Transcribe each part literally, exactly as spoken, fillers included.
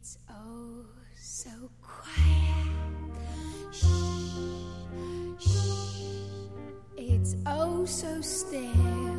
It's oh so quiet. Shh, shh. It's oh so still.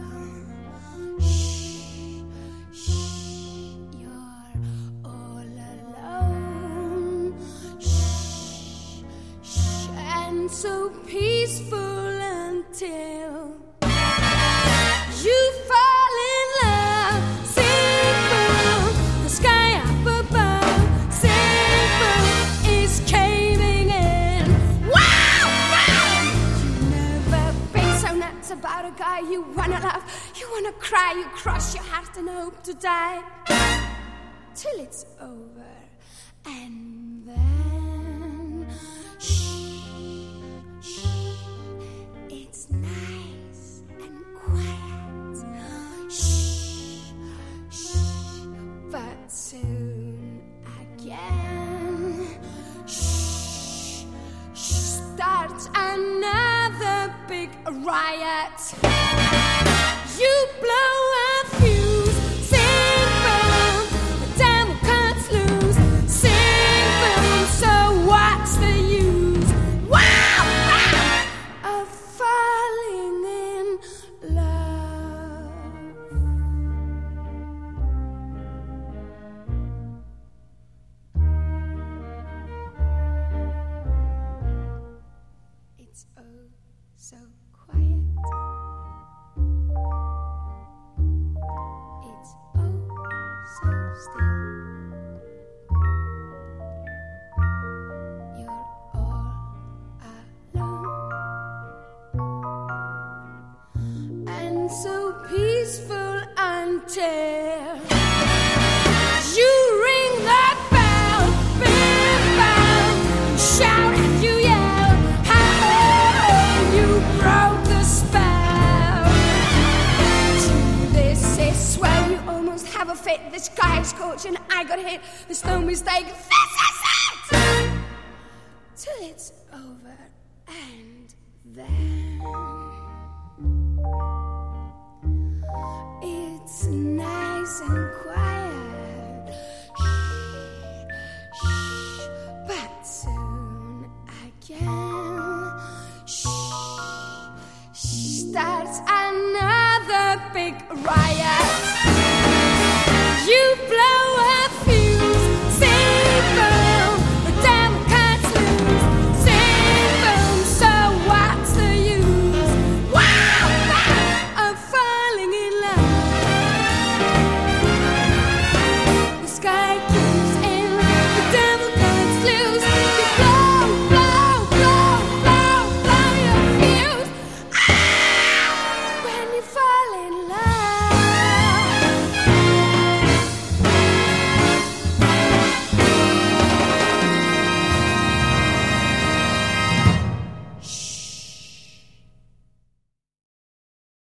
Shh, shh. You're all alone. Shh, shh. And so peaceful until you fall in love. Simple, the sky up above. Simple is caving in. Wow, wow. You never been so nuts about a guy you wanna love. You wanna cry, you cross your heart and hope to die till it's over. And then shh, shh. It's nice and quiet. Shh, shh. But soon again, shh, shh. Starts another big riot. You blow a fuse. Simple, the devil cuts loose. Simple, so what's the use? Wow, wow, of falling in love. It's oh so quiet. It's oh so still. You're all alone. And so peaceful until you ring that bell. Big bell. Shout and you yell. How you broke the spell. This is swell. You almost have a fit. The sky is scorching. I got hit. There's no mistake. This is it. Till it's over. And then it's nice and quiet. Shh, shh. But soon again, shh, shh. Starts another big riot.